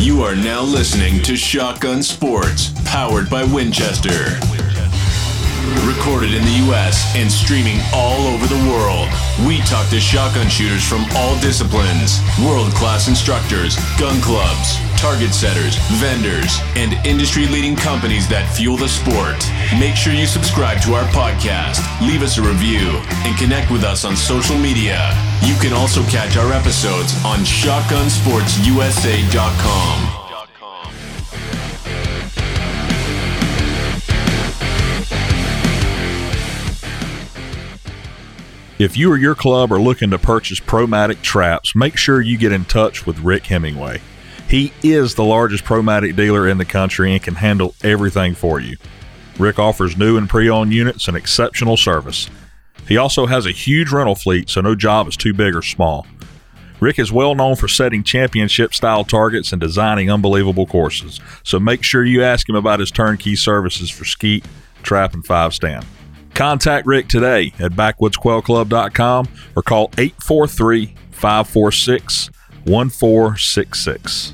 You are now listening to Shotgun Sports, powered by Winchester. Recorded in the U.S. and streaming all over the world. We talk to shotgun shooters from all disciplines, world-class instructors, gun clubs, target setters, vendors, and industry-leading companies that fuel the sport. Make sure you subscribe to our podcast, leave us a review, and connect with us on social media. You can also catch our episodes on shotgunsportsusa.com. If you or your club are looking to purchase Promatic traps, make sure you get in touch with Rick Hemingway. He is the largest Promatic dealer in the country and can handle everything for you. Rick offers new and pre-owned units and exceptional service. He also has a huge rental fleet, so no job is too big or small. Rick is well known for setting championship-style targets and designing unbelievable courses, so make sure you ask him about his turnkey services for skeet, trap, and 5-stand. Contact Rick today at backwoodsquailclub.com or call 843-546-1466.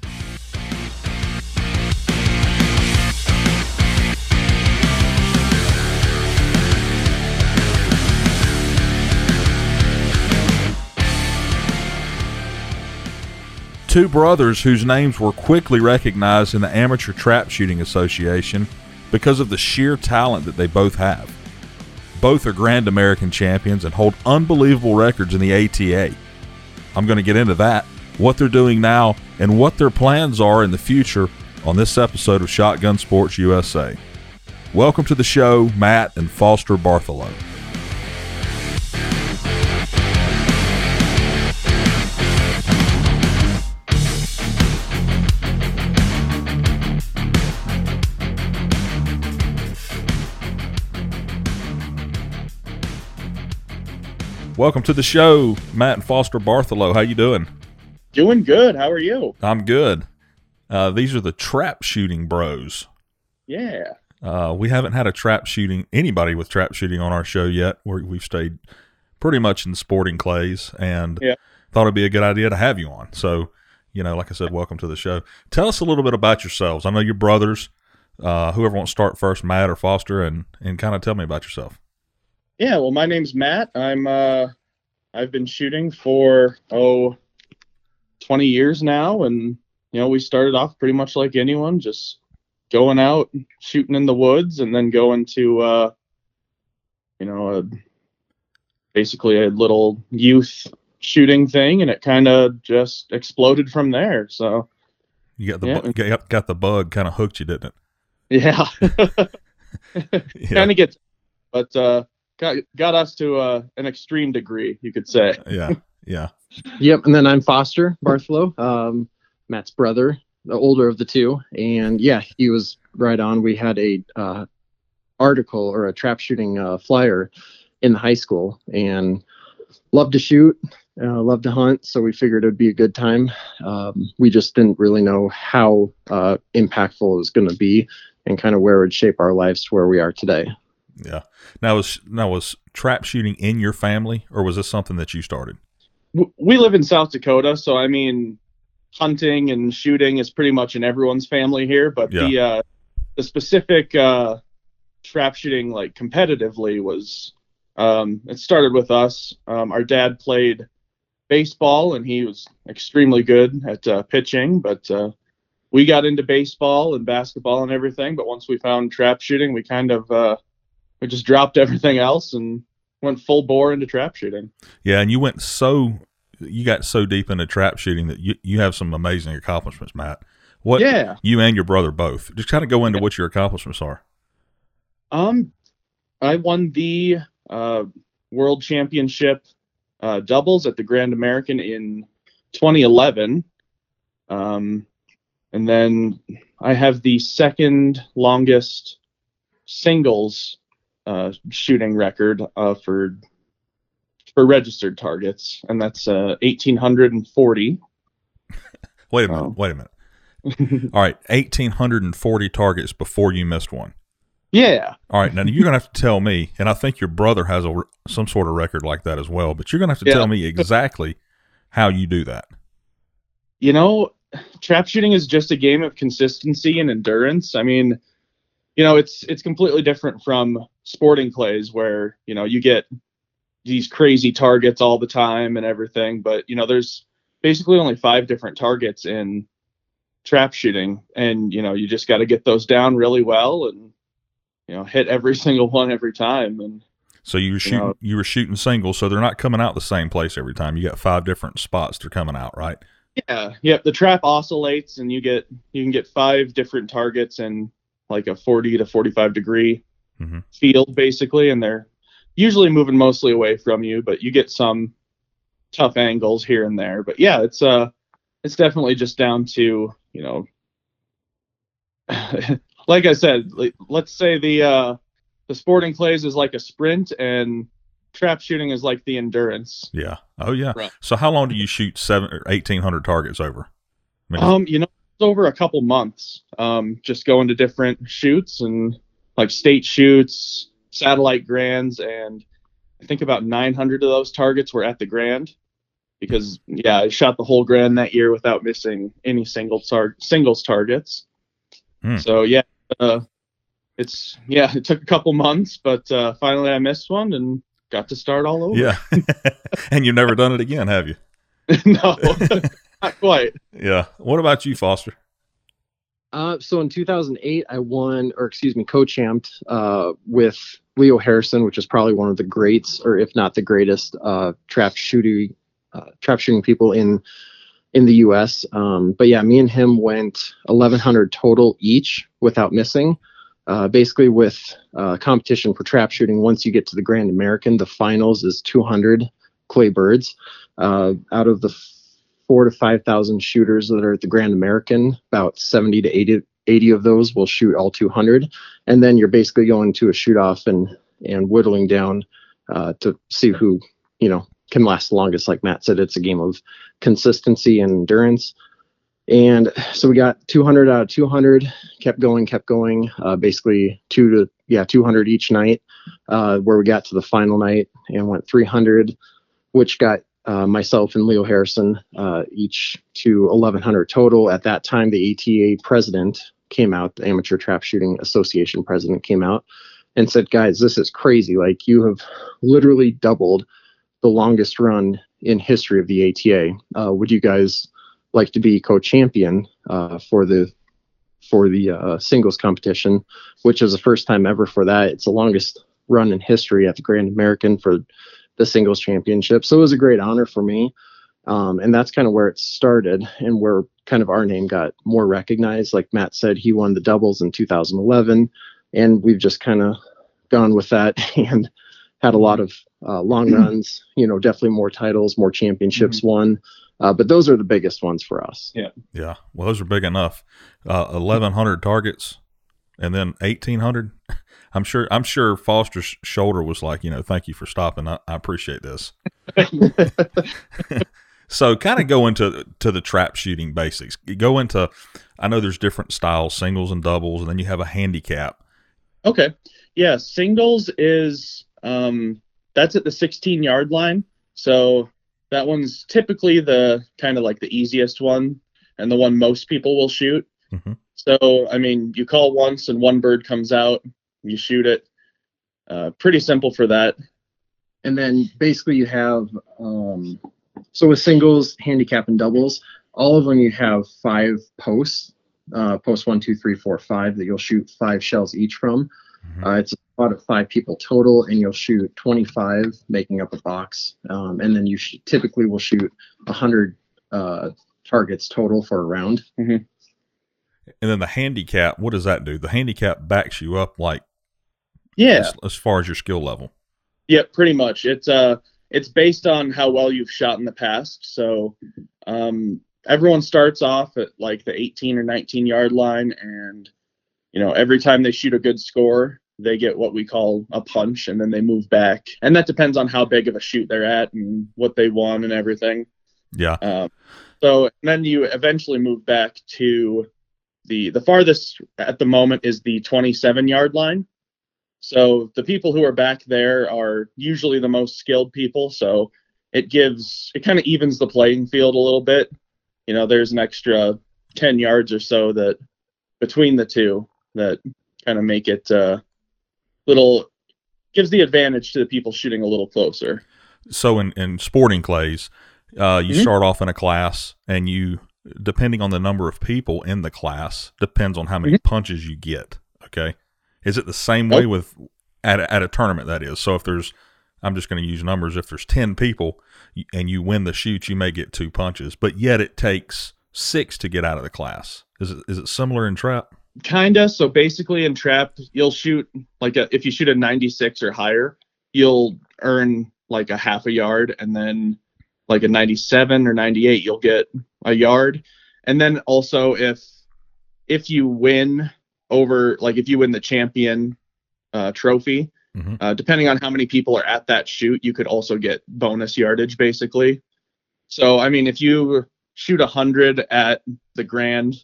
Two brothers whose names were quickly recognized in the Amateur Trap Shooting Association because of the sheer talent that they both have. Both are Grand American champions and hold unbelievable records in the ATA. I'm going to get into that, what they're doing now, and what their plans are in the future on this episode of Shotgun Sports USA. Welcome to the show, Matt and Foster Bartholow. Welcome to the show, Matt and Foster Bartholow. How you doing? Doing good. How are you? I'm good. These are the trap shooting bros. Yeah. We haven't had anybody with trap shooting on our show yet. We've stayed pretty much in the sporting clays, and thought it'd be a good idea to have you on. So, like I said, welcome to the show. Tell us a little bit about yourselves. I know you're brothers. Whoever wants to start first, Matt or Foster, and kind of tell me about yourself. Yeah, well, my name's Matt. I've been shooting for 20 years now, and we started off pretty much like anyone, just going out shooting in the woods, and then going to basically a little youth shooting thing, and it kind of just exploded from there. So you got the bug kind of hooked you, didn't it? Yeah. Kind of gets, but got us to an extreme degree, you could say. Yeah. Yep. And then I'm Foster Bartholow, Matt's brother, the older of the two. And yeah, he was right on. We had a article or a trap shooting flyer in the high school, and loved to shoot, loved to hunt. So we figured it'd be a good time. We just didn't really know how impactful it was going to be and kind of where it would shape our lives to where we are today. Yeah. Now was trap shooting in your family, or was this something that you started? We live in South Dakota, so I mean, hunting and shooting is pretty much in everyone's family here. But the specific trap shooting, like competitively, was it started with us. Our dad played baseball, and he was extremely good at pitching, but we got into baseball and basketball and everything. But once we found trap shooting, we kind of we just dropped everything else and went full bore into trap shooting. Yeah, and you got so deep into trap shooting that you have some amazing accomplishments, Matt. You and your brother both. Just kind of go into what your accomplishments are. I won the World Championship doubles at the Grand American in 2011. And then I have the second longest singles shooting record for registered targets, and that's 1,840. Wait a minute. All right, 1,840 targets before you missed one. Yeah. All right, now you're going to have to tell me, and I think your brother has some sort of record like that as well, but you're going to have to tell me exactly how you do that. trap shooting is just a game of consistency and endurance. I mean, it's completely different from sporting clays where, you get these crazy targets all the time and everything. But, there's basically only 5 different targets in trap shooting. And, you just got to get those down really well and, hit every single one every time. And so you were shooting singles, so they're not coming out the same place every time. You got 5 different spots they're coming out, right? Yeah. Yep. The trap oscillates, and you can get 5 different targets in like a 40 to 45 degree field, basically, and they're usually moving mostly away from you, but you get some tough angles here and there. But yeah, it's definitely just down to, like I said, let's say the sporting clays is like a sprint, and trap shooting is like the endurance. Yeah. Oh yeah. Right. So how long do you shoot 1,800 targets over? It's over a couple months. Just going to different shoots and like state shoots, satellite grands, and I think about 900 of those targets were at the grand because I shot the whole grand that year without missing any singles targets. So it took a couple months, but finally I missed one and got to start all over. Yeah. And you've never done it again, have you? No, not quite. Yeah. What about you, Foster? So in 2008, I co-champed with Leo Harrison, which is probably one of the greats, or if not the greatest, trap shooting people in the U.S. But yeah, me and him went 1,100 total each without missing. Basically, with competition for trap shooting, once you get to the Grand American, the finals is 200 clay birds. Out of the 4,000 to 5,000 shooters that are at the Grand American, about 70 to 80 of those will shoot all 200. And then you're basically going to a shoot off and whittling down to see who, can last the longest. Like Matt said, it's a game of consistency and endurance. And so we got 200 out of 200, kept going, basically 200 each night, where we got to the final night and went 300, which got myself and Leo Harrison each to 1,100 total. At that time, the ATA president came out, the Amateur Trap Shooting Association president came out and said, guys, this is crazy. Like, you have literally doubled the longest run in history of the ATA. Would you guys like to be co-champion for the singles competition, which is the first time ever for that. It's the longest run in history at the Grand American for the singles championship. So it was a great honor for me. And that's kind of where it started and where kind of our name got more recognized. Like Matt said, he won the doubles in 2011, and we've just kind of gone with that and had a lot of long runs, definitely more titles, more championships won. But those are the biggest ones for us. Yeah. Yeah. Well, those are big enough. 1,100 targets and then 1,800. I'm sure Foster's shoulder was like, thank you for stopping. I appreciate this. So kind of go into the trap shooting basics. You go into, I know there's different styles, singles and doubles, and then you have a handicap. Okay. Yeah. Singles is, that's at the 16-yard line. So that one's typically the kind of like the easiest one and the one most people will shoot. Mm-hmm. So, I mean, you call once and one bird comes out, you shoot it. Pretty simple for that. And then basically you have, so with singles, handicap, and doubles, all of them you have 5 posts, post 1, 2, 3, 4, 5 that you'll shoot 5 shells each from. Mm-hmm. It's about of 5 people total, and you'll shoot 25, making up a box. And then you typically will shoot 100 targets total for a round. Mm-hmm. And then the handicap, what does that do? The handicap backs you up, like, as far as your skill level. Yeah, pretty much. It's based on how well you've shot in the past. So everyone starts off at like the 18 or 19 yard line, and every time they shoot a good score, they get what we call a punch, and then they move back. And that depends on how big of a shoot they're at and what they won and everything. Yeah. So then you eventually move back to the farthest at the moment is the 27 yard line. So the people who are back there are usually the most skilled people. So it kind of evens the playing field a little bit. There's an extra 10 yards or so that between the two that kind of make it gives the advantage to the people shooting a little closer. So in sporting clays, you start off in a class, and you, depending on the number of people in the class, depends on how many punches you get. Okay. Is it the same way with at a tournament, that is? So if there's, I'm just going to use numbers, if there's 10 people and you win the shoot, you may get 2 punches, but yet it takes 6 to get out of the class. Is it similar in trap? Kinda. So basically in trap, you'll shoot if you shoot a 96 or higher, you'll earn like a half a yard, and then like a 97 or 98, you'll get a yard. And then also if you win if you win the champion trophy, depending on how many people are at that shoot, you could also get bonus yardage basically. So, I mean, if you shoot 100 at the grand,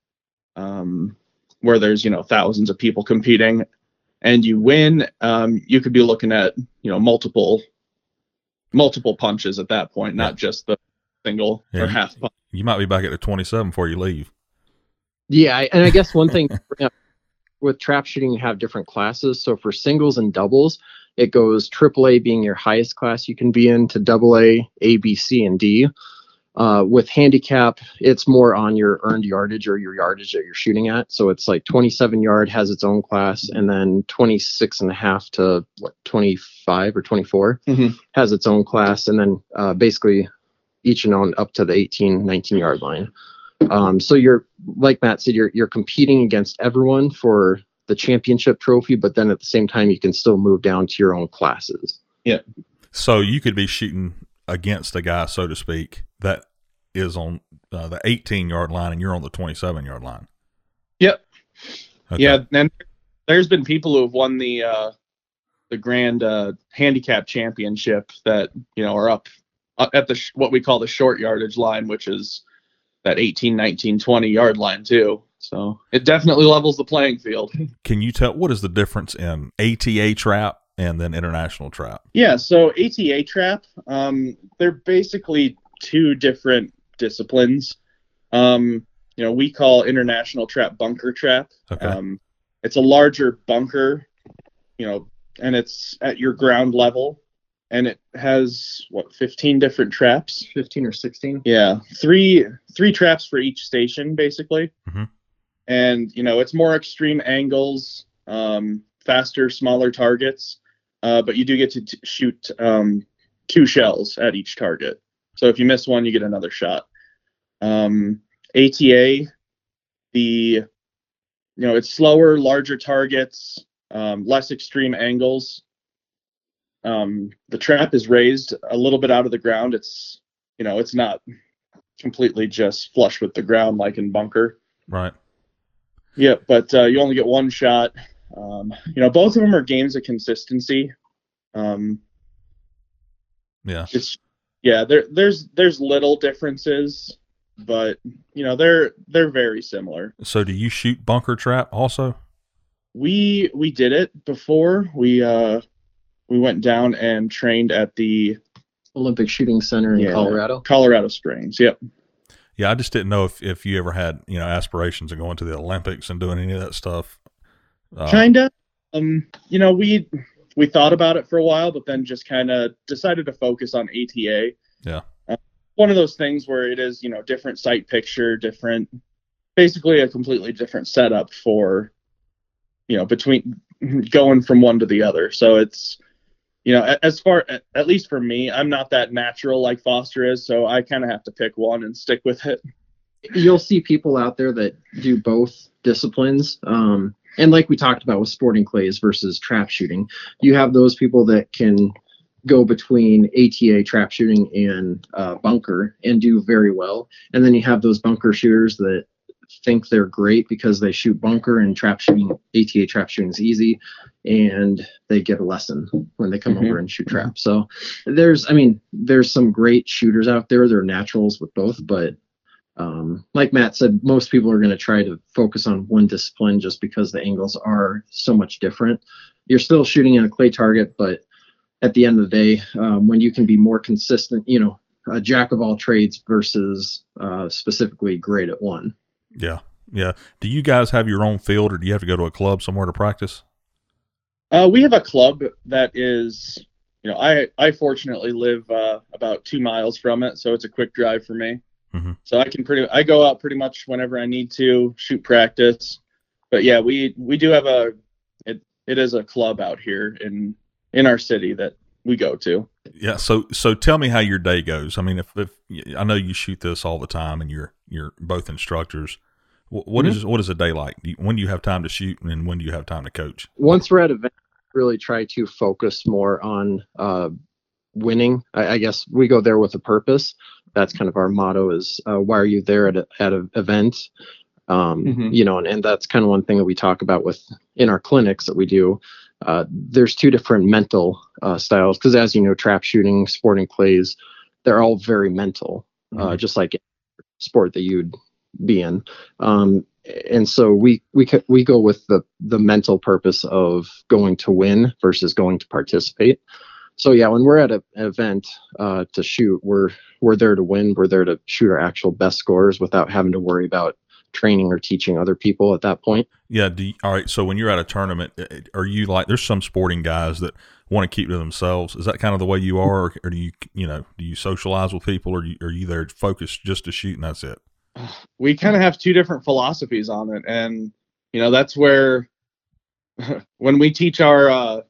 where there's, thousands of people competing, and you win, you could be looking at, multiple punches at that point, not just the single or half punch. You might be back at the 27 before you leave. Yeah, and I guess one thing with trap shooting, you have different classes. So for singles and doubles, it goes AAA being your highest class you can be in, to AA, A, B, C, and D. With handicap, it's more on your earned yardage or your yardage that you're shooting at. So it's like 27 yard has its own class, and then 26.5 to 25 or 24 has its own class. And then basically each and on up to the 18, 19 yard line. So you're, like Matt said, you're competing against everyone for the championship trophy, but then at the same time, you can still move down to your own classes. Yeah. So you could be shooting against a guy, so to speak, that is on the 18-yard line, and you're on the 27-yard line. Yep. Okay. Yeah, and there's been people who have won the grand handicap championship that are up at the what we call the short yardage line, which is that 18, 19, 20 yard line too. So it definitely levels the playing field. Can you tell what is the difference in ATA trap and then international trap? Yeah, so ATA trap, they're basically two different disciplines. We call international trap bunker trap. Okay. It's a larger bunker, and it's at your ground level, and it has 15 different traps, 15 or 16. Yeah, three traps for each station basically. And it's more extreme angles, faster, smaller targets, but you do get to shoot 2 shells at each target. So if you miss one, you get another shot. ATA, it's slower, larger targets, less extreme angles. The trap is raised a little bit out of the ground. It's not completely just flush with the ground like in bunker. Right. Yeah, but you only get 1 shot. Both of them are games of consistency. Yeah. There's little differences, but they're very similar. So do you shoot bunker trap also? We did it before. We went down and trained at the Olympic Shooting Center in Colorado Springs. Yep. Yeah, I just didn't know if you ever had aspirations of going to the Olympics and doing any of that stuff. Kinda. We thought about it for a while, but then just kind of decided to focus on ATA. Yeah. One of those things where it is different sight picture, basically a completely different setup for between going from one to the other. So it's as far, at least for me, I'm not that natural like Foster is, so I kind of have to pick one and stick with it. You'll see people out there that do both disciplines. And like we talked about with sporting clays versus trap shooting, you have those people that can go between ATA trap shooting and bunker and do very well. And then you have those bunker shooters that think they're great because they shoot bunker, and trap shooting, ATA trap shooting is easy, and they get a lesson when they come over and shoot trap. So there's some great shooters out there. They're naturals with both, but like Matt said, most people are going to try to focus on one discipline just because the angles are so much different. You're still shooting in a clay target, but at the end of the day, when you can be more consistent, a jack of all trades versus specifically great at one. Yeah. Yeah. Do you guys have your own field, or do you have to go to a club somewhere to practice? We have a club that is, I fortunately live about 2 miles from it, so it's a quick drive for me. Mm-hmm. So I go out pretty much whenever I need to shoot practice. But yeah, we do have it is a club out here in our city that we go to. Yeah. So tell me how your day goes. I mean, if I know you shoot this all the time and you're both instructors, what is a day like? When do you have time to shoot, and when do you have time to coach? Once we're at event, really try to focus more on winning. I guess we go there with a purpose. That's kind of our motto is why are you there at an event? And that's kind of one thing that we talk about in our clinics that we do. There's two different mental styles, because as you know, trap shooting, sporting clays, they're all very mental, just like sport that you'd be in. And so we go with the mental purpose of going to win versus going to participate. So yeah, when we're at an event to shoot, we're there to win. We're there to shoot our actual best scores without having to worry about training or teaching other people at that point. Yeah. All right. So when you're at a tournament, are you like, there's some sporting guys that want to keep to themselves. Is that kind of the way you are, or do you socialize with people, or are you there focused just to shoot and that's it? We kind of have two different philosophies on it. And, that's where when we teach our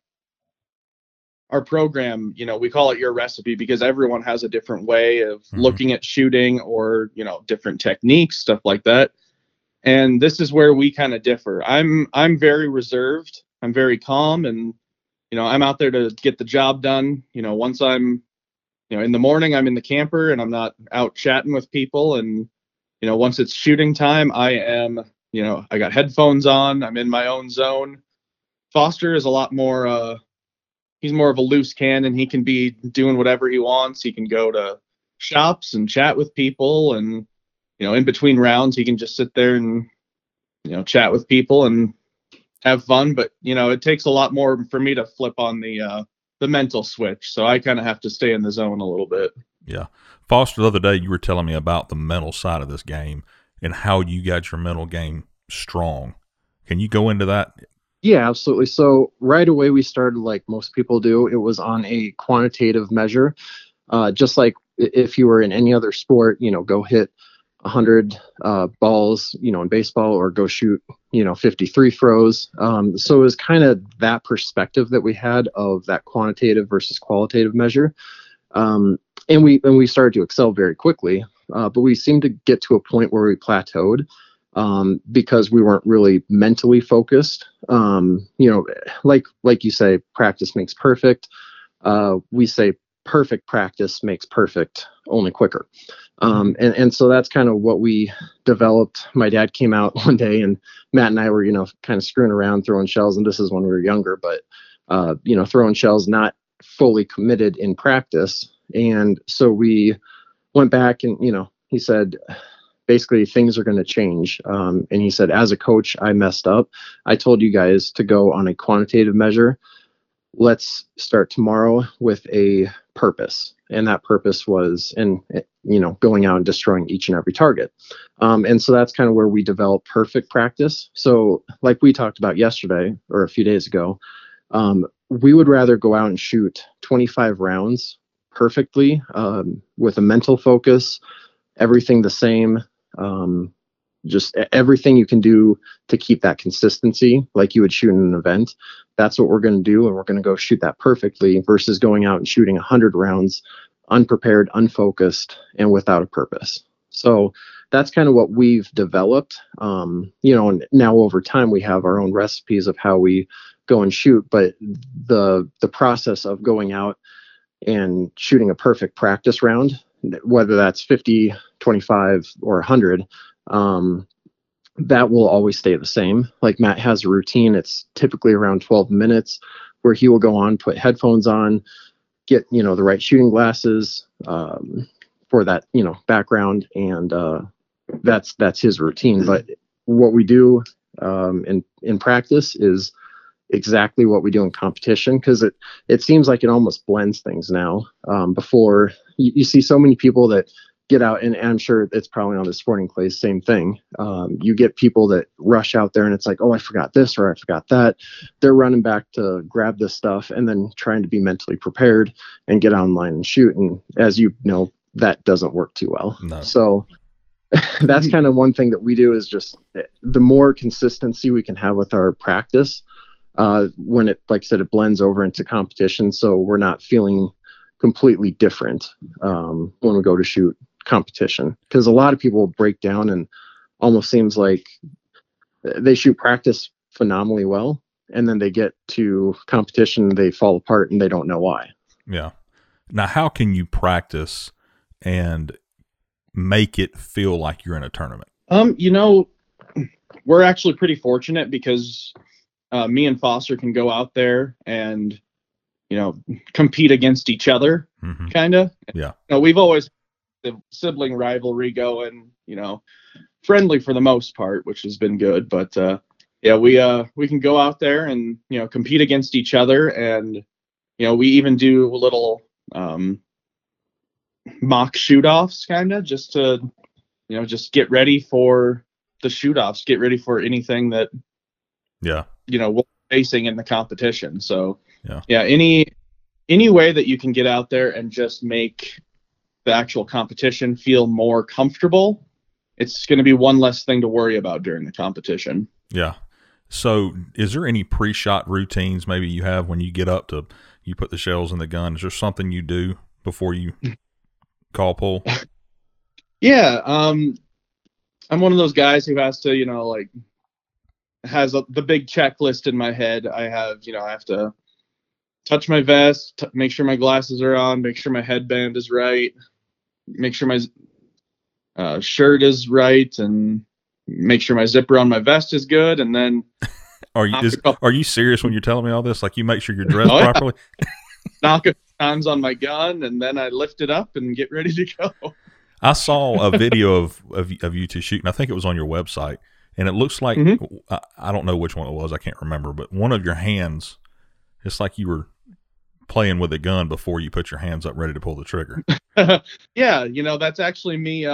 program, we call it your recipe, because everyone has a different way of looking at shooting, or, different techniques, stuff like that. And this is where we kind of differ. I'm very reserved. I'm very calm, and, I'm out there to get the job done. Once I'm, in the morning, I'm in the camper and I'm not out chatting with people. And, once it's shooting time, I am, I got headphones on, I'm in my own zone. Foster is a lot more, he's more of a loose cannon. He can be doing whatever he wants. He can go to shops and chat with people, and, in between rounds, he can just sit there and, chat with people and have fun. But, it takes a lot more for me to flip on the mental switch. So I kind of have to stay in the zone a little bit. Yeah. Foster, the other day you were telling me about the mental side of this game and how you got your mental game strong. Can you go into that? Yeah, absolutely. So right away we started like most people do. It was on a quantitative measure. Just like if you were in any other sport, go hit 100 balls, in baseball, or go shoot, 53 throws. So it was kind of that perspective that we had of that quantitative versus qualitative measure. And we started to excel very quickly, but we seemed to get to a point where we plateaued because we weren't really mentally focused. Like you say, practice makes perfect. We say perfect practice makes perfect, only quicker. And so that's kind of what we developed. My dad came out one day, and Matt and I were, kind of screwing around, throwing shells. And this is when we were younger, but, throwing shells, not fully committed in practice. And so we went back and, he said, basically things are going to change. And he said, as a coach, I messed up. I told you guys to go on a quantitative measure. Let's start tomorrow with a purpose. And that purpose was going out and destroying each and every target. And so that's kind of where we develop perfect practice. So like we talked about yesterday or a few days ago, we would rather go out and shoot 25 rounds perfectly with a mental focus, everything the same, just everything you can do to keep that consistency like you would shoot in an event. That's what we're going to do, and we're going to go shoot that perfectly versus going out and shooting 100 rounds unprepared, unfocused, and without a purpose. So that's kind of what we've developed. And now over time we have our own recipes of how we go and shoot, but the process of going out and shooting a perfect practice round, whether that's 50, 25, or 100, that will always stay the same. Like Matt has a routine. It's typically around 12 minutes where he will go on, put headphones on, get, the right shooting glasses for that, background. And that's his routine. But what we do in practice is exactly what we do in competition, because it seems like it almost blends things now. Before you see so many people that get out, and I'm sure it's probably on the sporting clays, same thing. You get people that rush out there and it's like, oh, I forgot this or I forgot that. They're running back to grab this stuff and then trying to be mentally prepared and get online and shoot. And as you know, that doesn't work too well. No. So that's kind of one thing that we do, is just the more consistency we can have with our practice, when it, like I said, it blends over into competition. So we're not feeling completely different when we go to shoot competition, because a lot of people break down and almost seems like they shoot practice phenomenally well, and then they get to competition, they fall apart and they don't know why. Yeah. Now, how can you practice and make it feel like you're in a tournament? We're actually pretty fortunate because me and Foster can go out there and compete against each other, kind of. Yeah. We've always the sibling rivalry going, friendly for the most part, which has been good. But we can go out there and compete against each other, and we even do a little mock shoot-offs, kind of, just to just get ready for the shoot-offs, get ready for anything that we're facing in the competition. So any way that you can get out there and just make the actual competition feel more comfortable, it's going to be one less thing to worry about during the competition. Yeah. So is there any pre-shot routines maybe you have when you get up to, you put the shells in the gun? Is there something you do before you call pull? Yeah. I'm one of those guys who has to, has the big checklist in my head. I have to touch my vest, make sure my glasses are on, make sure my headband is right, make sure my shirt is right, and make sure my zipper on my vest is good. And then are you serious when you're telling me all this? Like, you make sure you're dressed properly? Knock a few times on my gun, and then I lift it up and get ready to go. I saw a video of you two shooting. I think it was on your website, and it looks like I don't know which one it was. I can't remember, but one of your hands, it's like you were playing with a gun before you put your hands up ready to pull the trigger. Yeah, that's actually me.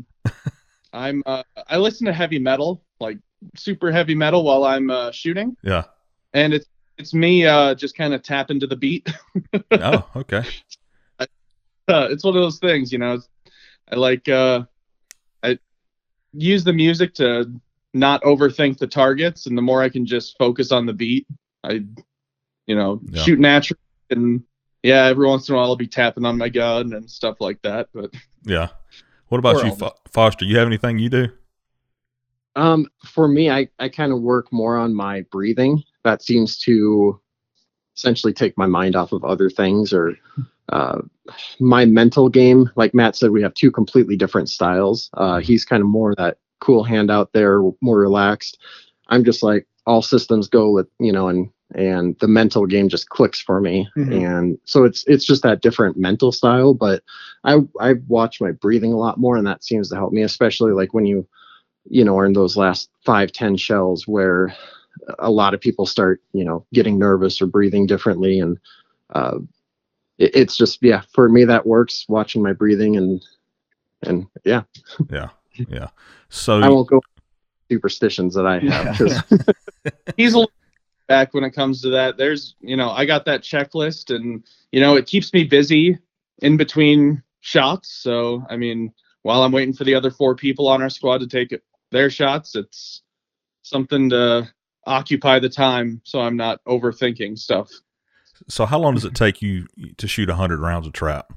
I listen to heavy metal, like super heavy metal, while I'm shooting. Yeah. And it's me just kind of tapping to the beat. Oh, okay. It's one of those things, I like I use the music to not overthink the targets, and the more I can just focus on the beat, I shoot naturally. And every once in a while I'll be tapping on my gun and stuff like that. But yeah. What about you, Foster? You have anything you do? For me, I kind of work more on my breathing. That seems to essentially take my mind off of other things, or my mental game. Like Matt said, we have two completely different styles. He's kind of more that cool hand out there, more relaxed. I'm just like all systems go with, and the mental game just clicks for me. And so it's just that different mental style. But I watch my breathing a lot more, and that seems to help me, especially like when you are in those last 5-10 shells where a lot of people start, getting nervous or breathing differently. And it's just, for me, that works, watching my breathing and yeah. Yeah. So I won't go superstitions that I have. 'Cause he's a little back when it comes to that. There's, I got that checklist, and, it keeps me busy in between shots. So, I mean, while I'm waiting for the other 4 people on our squad to take their shots, it's something to occupy the time so I'm not overthinking stuff. So how long does it take you to shoot 100 rounds of trap?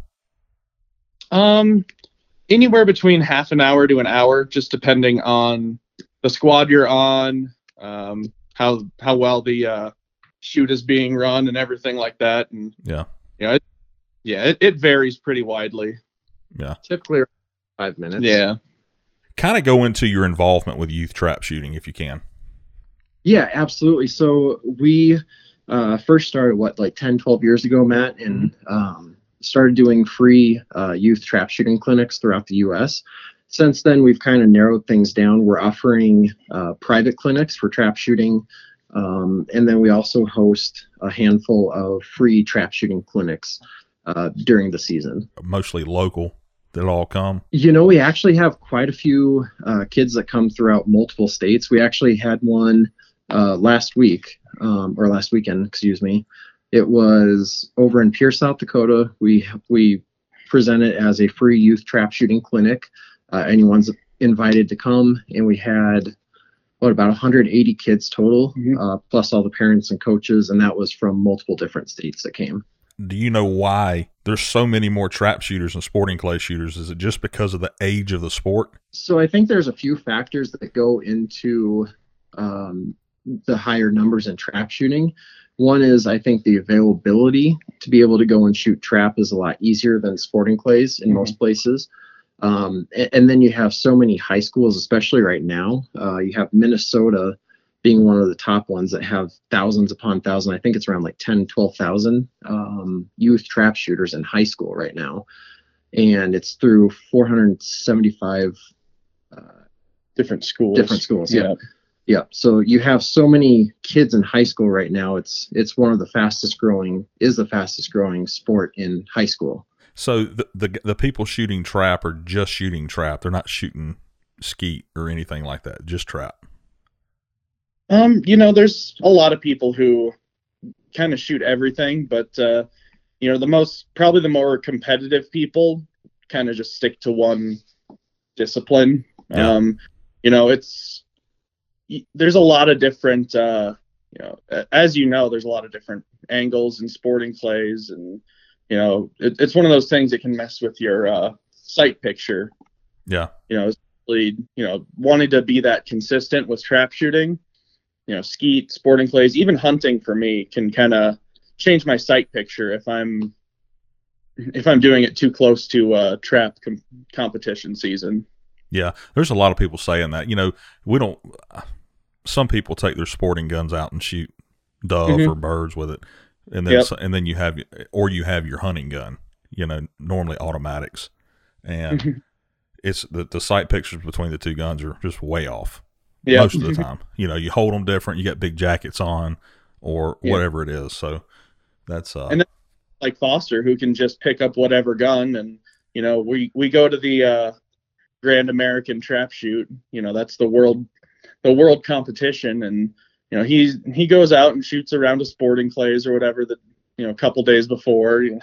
Anywhere between half an hour to an hour, just depending on the squad you're on, how well the shoot is being run and everything like that. And it varies pretty widely. Yeah. Typically 5 minutes. Yeah. Kind of go into your involvement with youth trap shooting if you can. Yeah, absolutely. So we first started 10, 12 years ago, Matt, and started doing free youth trap shooting clinics throughout the U.S. Since then, we've kind of narrowed things down. We're offering private clinics for trap shooting, and then we also host a handful of free trap shooting clinics during the season. Mostly local. that all come? We actually have quite a few kids that come throughout multiple states. We actually had one last week, or last weekend, excuse me. It was over in Pierce, South Dakota. We present it as a free youth trap shooting clinic. Anyone's invited to come, and we had about 180 kids total, plus all the parents and coaches, and that was from multiple different states that came. Do you know why there's so many more trap shooters than sporting clay shooters? Is it just because of the age of the sport? So I think there's a few factors that go into the higher numbers in trap shooting. One is, I think, the availability to be able to go and shoot trap is a lot easier than sporting clays in most places. And then you have so many high schools, especially right now. You have Minnesota being one of the top ones that have thousands upon thousands. I think it's around like 10, 12,000 youth trap shooters in high school right now. And it's through 475 different schools. Yeah. So you have so many kids in high school right now. It's one of the fastest growing sport in high school. So the people shooting trap are just shooting trap. They're not shooting skeet or anything like that. Just trap. There's a lot of people who kind of shoot everything, but probably the more competitive people kind of just stick to one discipline. Yeah. There's a lot of different, as there's a lot of different angles in sporting clays, and it's one of those things that can mess with your sight picture. Yeah. Wanting to be that consistent with trap shooting, skeet, sporting clays, even hunting for me can kind of change my sight picture if I'm doing it too close to trap competition season. Yeah, there's a lot of people saying that. Some people take their sporting guns out and shoot dove or birds with it, and then you have your hunting gun. Normally automatics, and it's the sight pictures between the two guns are just way off most of the time. You hold them different. You got big jackets on, or whatever it is. So that's and then, like Foster, who can just pick up whatever gun, and we go to the Grand American Trap Shoot. That's the world competition, and he goes out and shoots around a sporting clays or whatever that a couple days before. He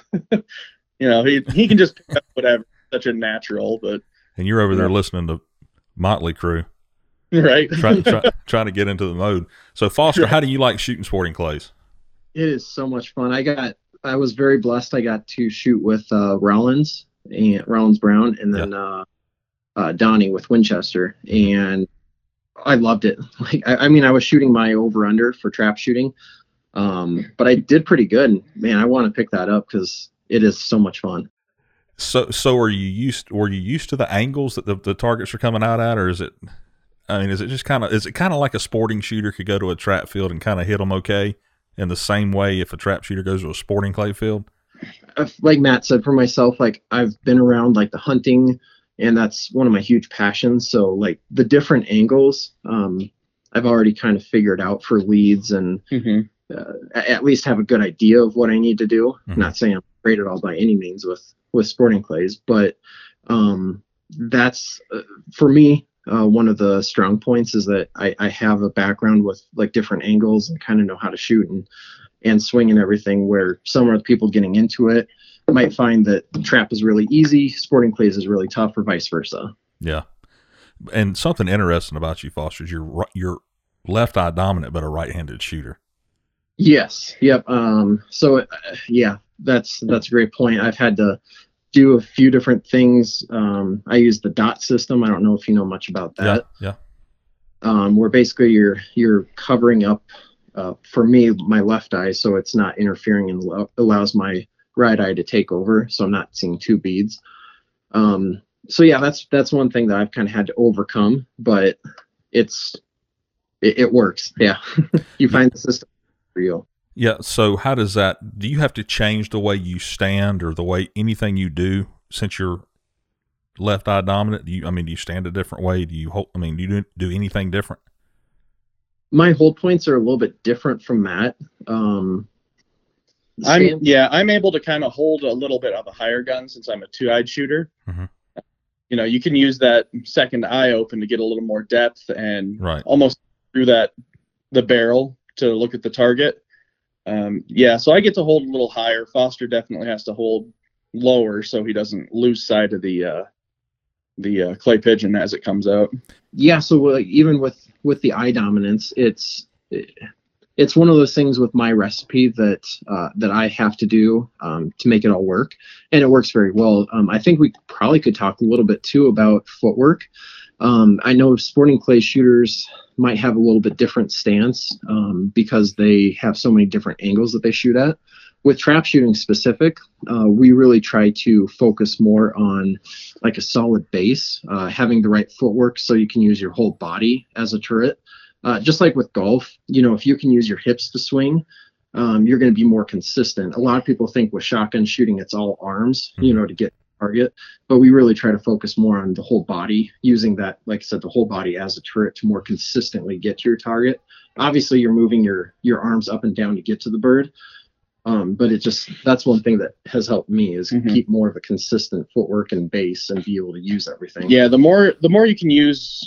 can just pick up whatever. Such a natural, but and you're over there listening to Motley Crue, right? trying to get into the mode. So Foster, how do you like shooting sporting clays? It is so much fun. I was very blessed. I got to shoot with Rollins Brown, and then Donnie with Winchester, and I loved it. I was shooting my over/under for trap shooting, but I did pretty good. Man, I want to pick that up because it is so much fun. So were you used to the angles that the targets are coming out at, or is it? Is it kind of like a sporting shooter could go to a trap field and kind of hit them okay in the same way if a trap shooter goes to a sporting clay field? Like Matt said, for myself, I've been around the hunting, and that's one of my huge passions. So the different angles, I've already kind of figured out for leads, and at least have a good idea of what I need to do. Not saying I'm great at all by any means with sporting clays, but that's for me, one of the strong points is that I have a background with different angles and kind of know how to shoot and swing and everything, where some of the people getting into it might find that trap is really easy, sporting clays is really tough, or vice versa. Yeah. And something interesting about you, Foster, is you're left eye dominant, but a right-handed shooter. Yes. Yep. That's a great point. I've had to do a few different things. I use the dot system. I don't know if you know much about that. Yeah. Where basically you're covering up, for me, my left eye, so it's not interfering and allows my right eye to take over, so I'm not seeing two beads. So yeah, that's one thing that I've kind of had to overcome, but it works. Yeah. You find the system for you. Yeah. So how does that, do you have to change the way you stand or the way anything you do since you're left eye dominant? Do you stand a different way? Do you do you do anything different? My hold points are a little bit different from Matt. I'm able to kind of hold a little bit of a higher gun since I'm a two-eyed shooter. you can use that second eye open to get a little more depth and right. almost through the barrel to look at the target. So I get to hold a little higher. Foster definitely has to hold lower so he doesn't lose sight of the clay pigeon as it comes out. Yeah, so even with the eye dominance, it's one of those things with my recipe that I have to do to make it all work, and it works very well. I think we probably could talk a little bit too about footwork. I know sporting clay shooters might have a little bit different stance because they have so many different angles that they shoot at. With trap shooting specific, we really try to focus more on like a solid base, having the right footwork so you can use your whole body as a turret. Just like with golf, if you can use your hips to swing, you're going to be more consistent. A lot of people think with shotgun shooting, it's all arms, to get target, but we really try to focus more on the whole body, using that, like I said, the whole body as a turret to more consistently get to your target. Obviously, you're moving your arms up and down to get to the bird. But that's one thing that has helped me is keep more of a consistent footwork and base and be able to use everything. Yeah. The more you can use,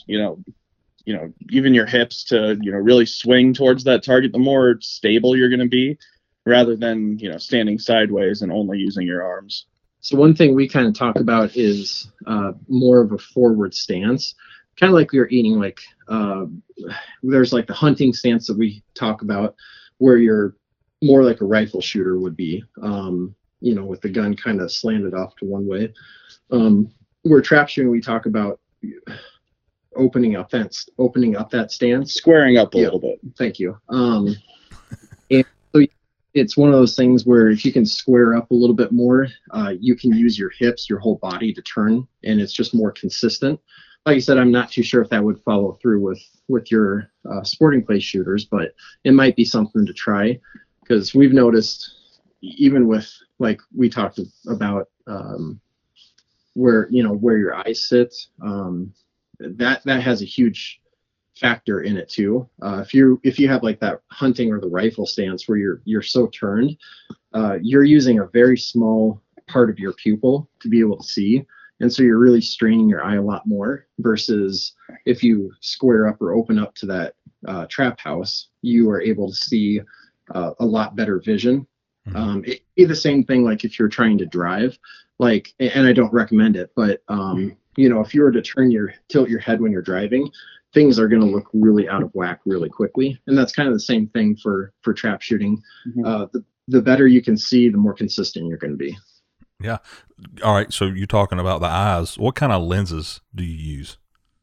even your hips to, really swing towards that target, the more stable you're going to be rather than, standing sideways and only using your arms. So one thing we kind of talk about is more of a forward stance, kind of like we were eating, like there's like the hunting stance that we talk about where you're more like a rifle shooter would be, with the gun kind of slanted off to one way. Where trap shooting, we talk about opening up that stance, squaring up a little bit. Thank you. And so it's one of those things where if you can square up a little bit more, you can use your hips, your whole body to turn, and it's just more consistent. Like I said, I'm not too sure if that would follow through with your sporting clay shooters, but it might be something to try. Because we've noticed, even with, like we talked about, where your eyes sit, that has a huge factor in it too. If you have like that hunting or the rifle stance where you're so turned, you're using a very small part of your pupil to be able to see, and so you're really straining your eye a lot more. Versus if you square up or open up to that trap house, you are able to see a lot better vision. It'd be the same thing like if you're trying to drive, and I don't recommend it, but if you were to tilt your head when you're driving, things are going to look really out of whack really quickly. And that's kind of the same thing for trap shooting. The better you can see, the more consistent you're going to be. Yeah. All right. So you're talking about the eyes. What kind of lenses do you use?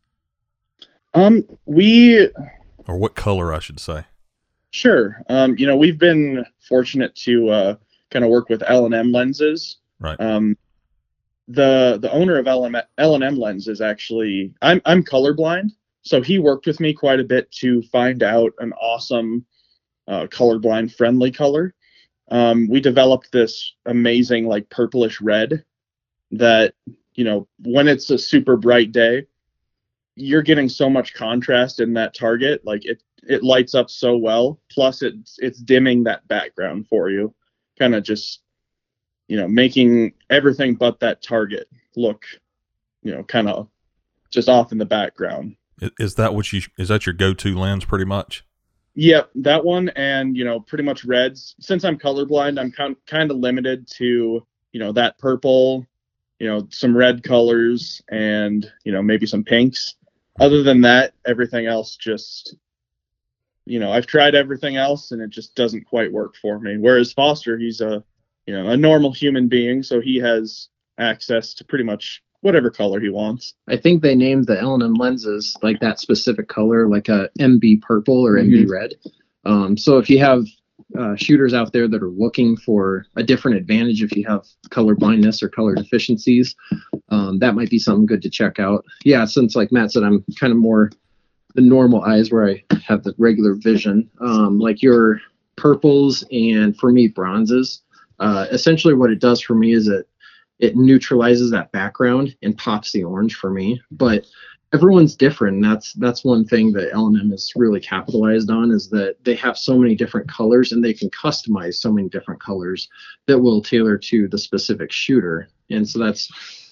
Or what color, I should say. Sure. We've been fortunate to kind of work with L&M lenses. Right. The owner of L&M lenses, actually, I'm colorblind, so he worked with me quite a bit to find out an awesome colorblind friendly color. We developed this amazing like purplish red that, when it's a super bright day, you're getting so much contrast in that target. Like it lights up so well. Plus it's dimming that background for you, kind of just, making everything but that target look, kind of just off in the background. Is that your go-to lens pretty much? Yep, that one. And, pretty much reds. Since I'm colorblind, I'm kind of limited to, that purple, some red colors and, maybe some pinks. Other than that, everything else just, I've tried everything else and it just doesn't quite work for me. Whereas Foster, he's a normal human being, so he has access to pretty much whatever color he wants. I think they named the L&M lenses like that specific color, like a MB purple or MB red. So if you have shooters out there that are looking for a different advantage, if you have color blindness or color deficiencies, that might be something good to check out. Yeah, since like Matt said, I'm kind of more the normal eyes where I have the regular vision, like your purples and for me bronzes. Essentially what it does for me is it neutralizes that background and pops the orange for me. But everyone's different. And that's one thing that L&M is really capitalized on, is that they have so many different colors and they can customize so many different colors that will tailor to the specific shooter. And so that's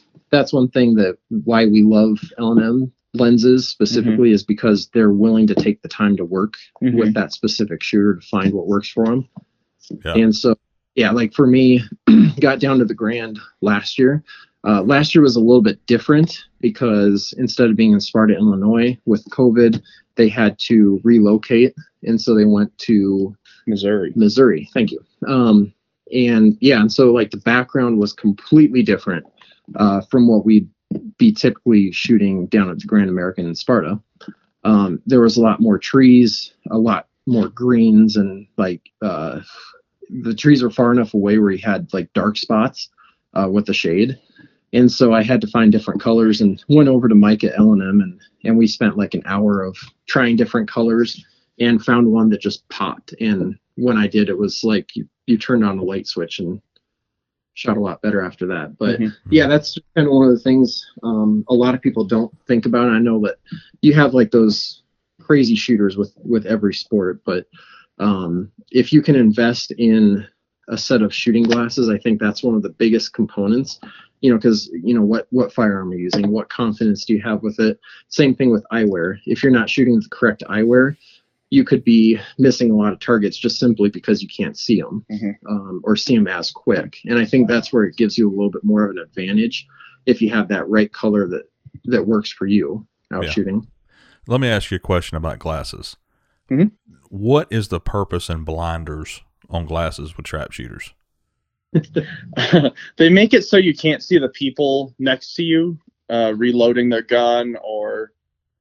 that's one thing that why we love L&M lenses specifically is because they're willing to take the time to work with that specific shooter to find what works for them. Yeah. And so, yeah, like for me, got down to the Grand last year. Last year was a little bit different because instead of being in Sparta, Illinois with COVID, they had to relocate. And so they went to Missouri. Thank you. And so like the background was completely different from what we'd be typically shooting down at the Grand American in Sparta. There was a lot more trees, a lot more greens, and like the trees were far enough away where you had like dark spots with the shade. And so I had to find different colors and went over to Mike at L&M and we spent like an hour of trying different colors and found one that just popped. And when I did, it was like you turned on the light switch and shot a lot better after that. But yeah, that's kind of one of the things a lot of people don't think about. And I know that you have like those crazy shooters with every sport, but if you can invest in a set of shooting glasses, I think that's one of the biggest components, because what firearm are you using? What confidence do you have with it? Same thing with eyewear. If you're not shooting with the correct eyewear, you could be missing a lot of targets just simply because you can't see them or see them as quick. And I think that's where it gives you a little bit more of an advantage if you have that right color that works for you out shooting. Let me ask you a question about glasses. What is the purpose in blinders on glasses with trap shooters? They make it so you can't see the people next to you reloading their gun or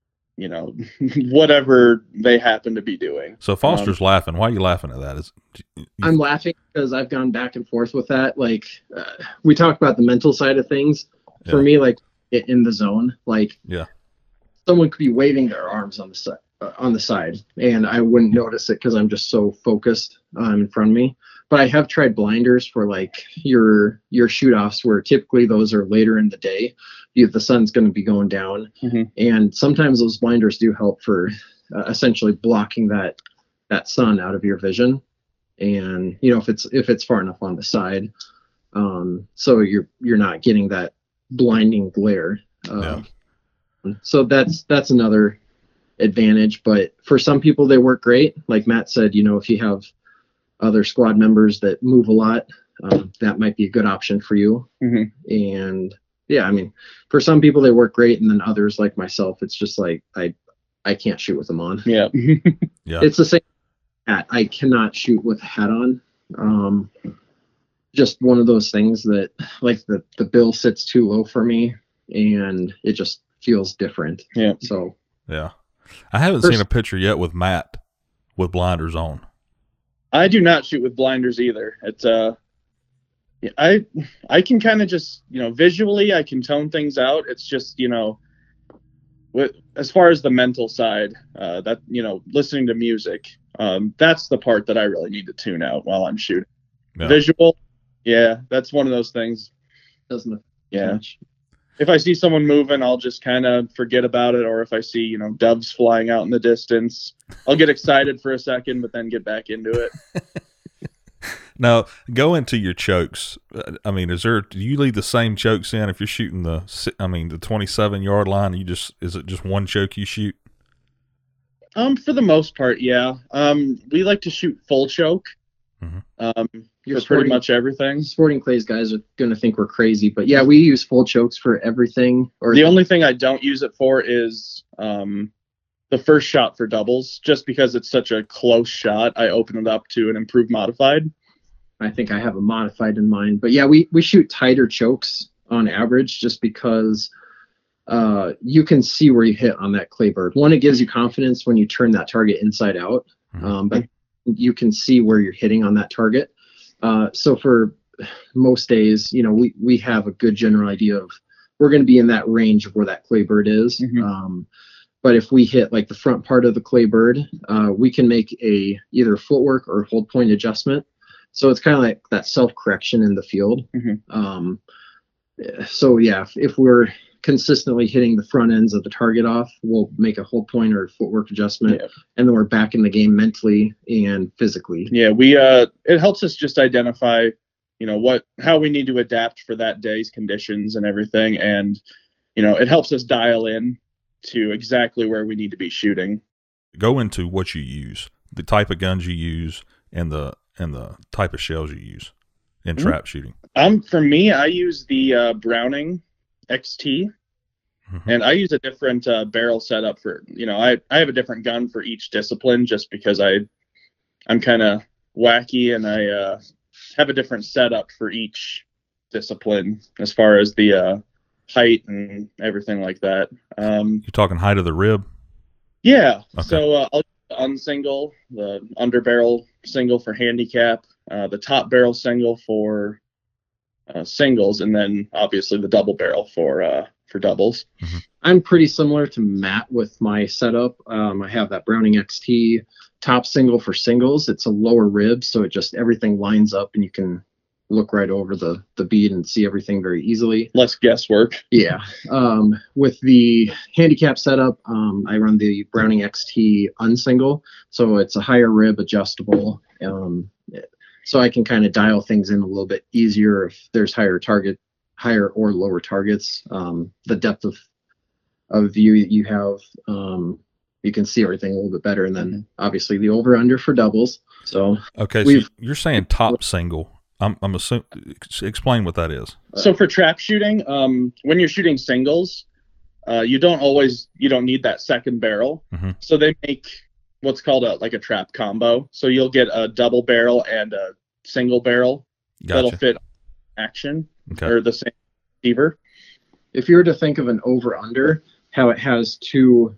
whatever they happen to be doing. So Foster's laughing. Why are you laughing at that? I'm laughing because I've gone back and forth with that. Like we talked about the mental side of things. For me, like in the zone, like someone could be waving their arms on the side and I wouldn't notice it because I'm just so focused in front of me. But I have tried blinders for like your shoot offs where typically those are later in the day. The sun's going to be going down, and sometimes those blinders do help for essentially blocking that sun out of your vision. And if it's far enough on the side, so you're not getting that blinding glare. So that's another advantage. But for some people, they work great. Like Matt said, if you have other squad members that move a lot, that might be a good option for you. And yeah, I mean, for some people they work great, and then others like myself, it's just like I can't shoot with them on. Yeah. It's the same hat. I cannot shoot with a hat on. Just one of those things that like the bill sits too low for me, and it just feels different. Yeah. So yeah, I haven't seen a picture yet with Matt with blinders on. I do not shoot with blinders either. It's I can kind of just visually I can tone things out. It's just as far as the mental side, that listening to music, that's the part that I really need to tune out while I'm shooting. Visual, that's one of those things. Doesn't if I see someone moving, I'll just kind of forget about it. Or if I see, doves flying out in the distance, I'll get excited for a second, but then get back into it. Now, go into your chokes. I mean, do you leave the same chokes in if you're shooting the 27-yard line? Is it just one choke you shoot? For the most part, yeah. We like to shoot full choke. For pretty much everything. Sporting Clays guys are going to think we're crazy, but yeah, we use full chokes for everything. The only thing I don't use it for is the first shot for doubles, just because it's such a close shot. I open it up to an improved modified. I think I have a modified in mind, but yeah, we shoot tighter chokes on average just because you can see where you hit on that clay bird. One, it gives you confidence when you turn that target inside out, but you can see where you're hitting on that target. So for most days, we have a good general idea of we're going to be in that range of where that clay bird is. But if we hit like the front part of the clay bird, we can make either footwork or hold point adjustment. So it's kind of like that self-correction in the field. So yeah, if we're consistently hitting the front ends of the target off, we'll make a hold point or footwork adjustment, and then we're back in the game mentally and physically. Yeah, it helps us just identify how we need to adapt for that day's conditions and everything. And, it helps us dial in to exactly where we need to be shooting. Go into what you use, the type of guns you use, and the type of shells you use in trap shooting. For me, I use the Browning XT, and I use a different barrel setup for, I have a different gun for each discipline just because I'm kind of wacky, and I have a different setup for each discipline as far as the height and everything like that. You're talking height of the rib? Yeah. Okay. So I'll use the unsingle, the underbarrel single for handicap, the top barrel single for singles, and then obviously the double barrel for doubles. Mm-hmm. I'm pretty similar to Matt with my setup. I have that Browning XT top single for singles. It's a lower rib, so it just everything lines up, and you can look right over the bead and see everything very easily. Less guesswork. Yeah. With the handicap setup, I run the Browning XT unsingle, so it's a higher rib, adjustable. So I can kind of dial things in a little bit easier if there's higher or lower targets. The depth of view that you have, you can see everything a little bit better. And then obviously the over under for doubles. So okay, so you're saying top single. I'm assuming. Explain what that is. So for trap shooting, when you're shooting singles, you don't need that second barrel. Mm-hmm. So they make what's called a trap combo. So you'll get a double barrel and a single barrel that'll fit action or the same receiver. If you were to think of an over under, how it has two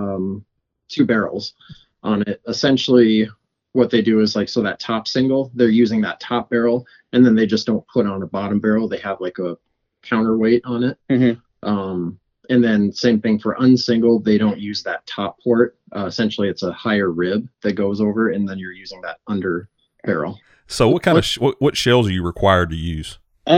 barrels on it, essentially what they do is so that top single, they're using that top barrel, and then they just don't put on a bottom barrel. They have a counterweight on it. Mm-hmm. And then same thing for unsingle, they don't use that top port. Essentially, it's a higher rib that goes over, and then you're using that under barrel. So what kind of what shells are you required to use?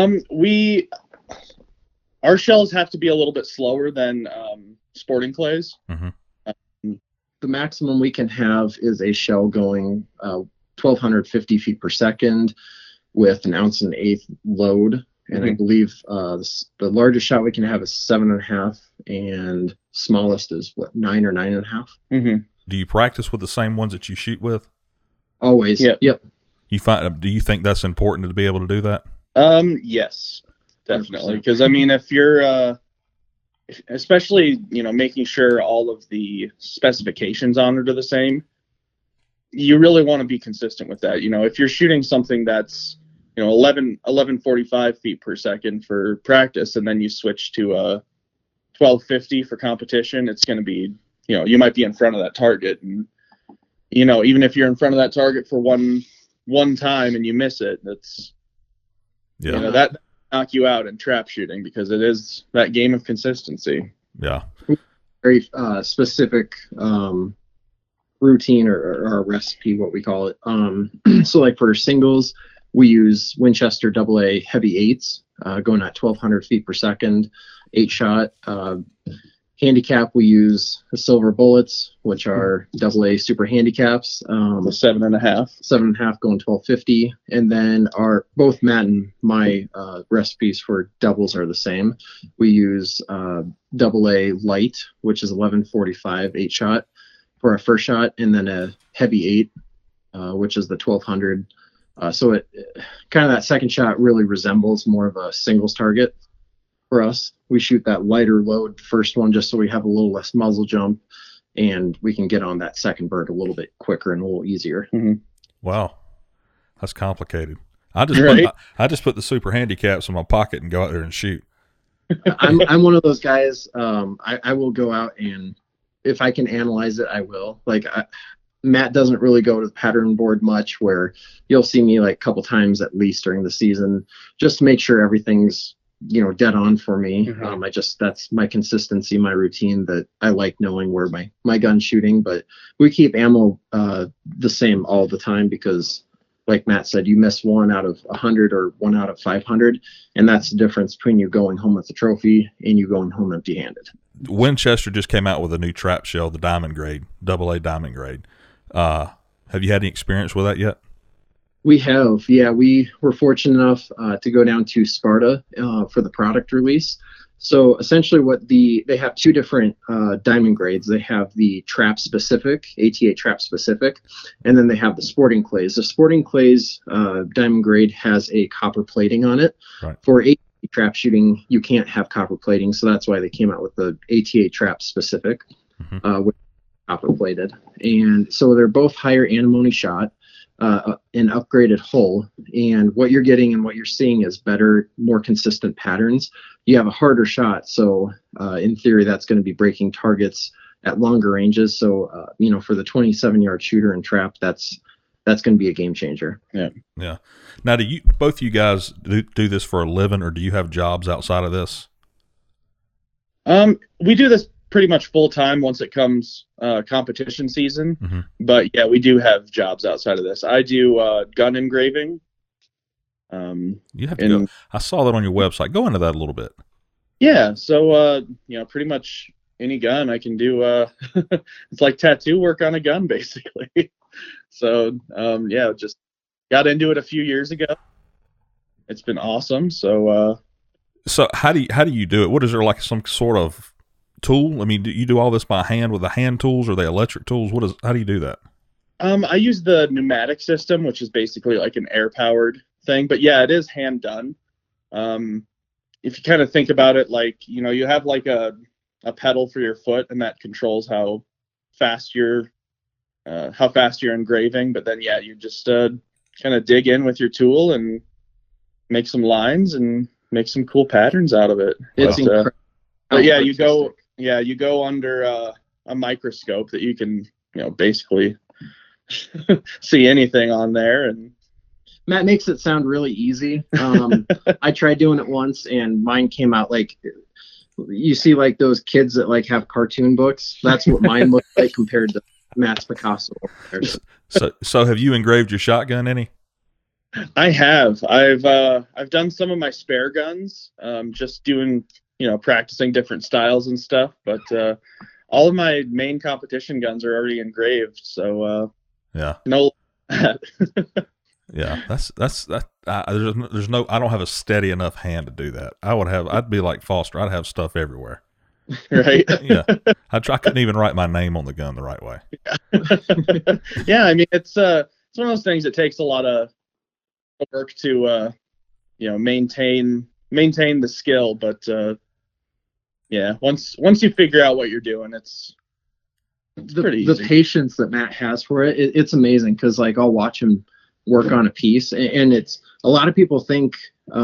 Our shells have to be a little bit slower than sporting clays. Mm-hmm. The maximum we can have is a shell going 1,250 feet per second with 1 1/8 ounce load. And mm-hmm. I believe the largest shot we can have is 7.5, and smallest is 9 or 9.5. Mm-hmm. Do you practice with the same ones that you shoot with? Always. Yep. Do you think that's important to be able to do that? Yes, definitely. Because if you're especially making sure all of the specifications on it are the same, you really want to be consistent with that. If you're shooting something that's 1145 feet per second for practice, and then you switch to 1250 for competition, it's going to be you might be in front of that target, and even if you're in front of that target for one time and you miss it, that's that knock you out in trap shooting, because it is that game of consistency. Yeah. Very specific routine or recipe, what we call it. So for singles, we use Winchester AA heavy 8s, going at 1,200 feet per second, 8-shot. Handicap, we use the silver bullets, which are AA super handicaps. The 7.5. 7.5 going 1250. And then both Matt and my recipes for doubles are the same. We use AA light, which is 1145 8-shot for our first shot, and then a heavy 8, which is the 1200. So it kind of, that second shot really resembles more of a singles target. For us, we shoot that lighter load first one just so we have a little less muzzle jump, and we can get on that second bird a little bit quicker and a little easier. Mm-hmm. Wow, that's complicated. I just put the super handicaps in my pocket and go out there and shoot. I'm one of those guys. I will go out, and if I can analyze it, I will. Matt doesn't really go to the pattern board much, where you'll see me a couple times at least during the season, just to make sure everything's dead on for me. Mm-hmm. That's my consistency, my routine, that I like knowing where my gun's shooting. But we keep ammo the same all the time, because like Matt said, you miss 1 out of 100 or 1 out of 500, and that's the difference between you going home with a trophy and you going home empty-handed. Winchester just came out with a new trap shell, the diamond grade, AA diamond grade. Have you had any experience with that yet? We have, yeah. We were fortunate enough to go down to Sparta for the product release. So essentially, they have two different diamond grades. They have the trap specific, ATA trap specific, and then they have the sporting clays. The sporting clays diamond grade has a copper plating on it. Right. For ATA trap shooting, you can't have copper plating, so that's why they came out with the ATA trap specific, with copper plated. And so they're both higher antimony shot. An upgraded hull, and what you're getting and what you're seeing is better, more consistent patterns. You have a harder shot, so in theory that's going to be breaking targets at longer ranges. So for the 27-yard shooter and trap, that's going to be a game changer. Yeah. Now, do both you guys do this for a living, or do you have jobs outside of this? We do this pretty much full time once it comes competition season. Mm-hmm. But yeah, we do have jobs outside of this. I do gun engraving. You have to go. I saw that on your website. Go into that a little bit. Yeah, so pretty much any gun I can do. It's like tattoo work on a gun, basically. So just got into it a few years ago. It's been awesome. So how do you do it? What is there, like some sort of tool? I mean, do you do all this by hand with the hand tools, or the electric tools? How do you do that? I use the pneumatic system, which is basically like an air powered thing, but yeah, it is hand done. If you kind of think about it, like, you have like a pedal for your foot, and that controls how fast you're engraving. But then, yeah, you just kind of dig in with your tool and make some lines and make some cool patterns out of it. It's incredible. But yeah, you go under a microscope that you can, basically see anything on there. And Matt makes it sound really easy. I tried doing it once, and mine came out like, you see like those kids that like have cartoon books. That's what mine looked like compared to Matt's Picasso. So have you engraved your shotgun any? I have. I've done some of my spare guns, just doing, practicing different styles and stuff. But all of my main competition guns are already engraved. So yeah. No. Yeah, that's that. There's no. I don't have a steady enough hand to do that. I'd be like Foster. I'd have stuff everywhere. Right. Yeah. I couldn't even write my name on the gun the right way. Yeah, I mean, it's one of those things that takes a lot of work to maintain the skill. But yeah, once you figure out what you're doing, it's pretty easy. The patience that Matt has for it's amazing, because like I'll watch him work on a piece, and it's a lot of people think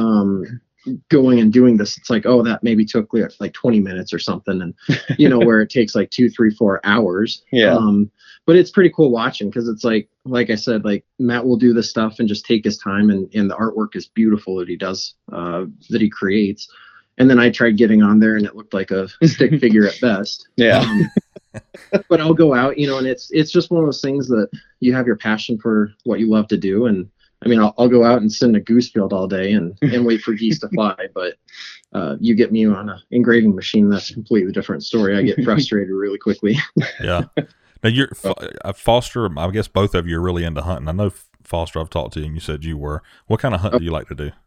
going and doing this, it's like, oh, that maybe took like 20 minutes or something, and where it takes like 2, 3, 4 hours. Yeah. But it's pretty cool watching, because it's like I said, like Matt will do this stuff and just take his time, and the artwork is beautiful that he does, that he creates. And then I tried getting on there, and it looked like a stick figure at best. Yeah. But I'll go out, and it's just one of those things that you have your passion for what you love to do. And I mean, I'll go out and sit in a goose field all day and wait for geese to fly. But you get me on an engraving machine, that's a completely different story. I get frustrated really quickly. Yeah. Now you're Foster. I guess both of you are really into hunting. I know Foster, I've talked to you, and you said you were. What kind of hunt do you like to do?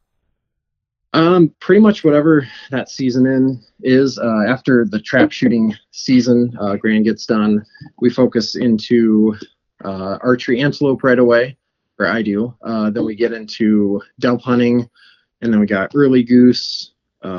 Pretty much whatever that season is. After the trap shooting season, Grand gets done, we focus into archery antelope right away, or I do. Then we get into dove hunting, and then we got early goose,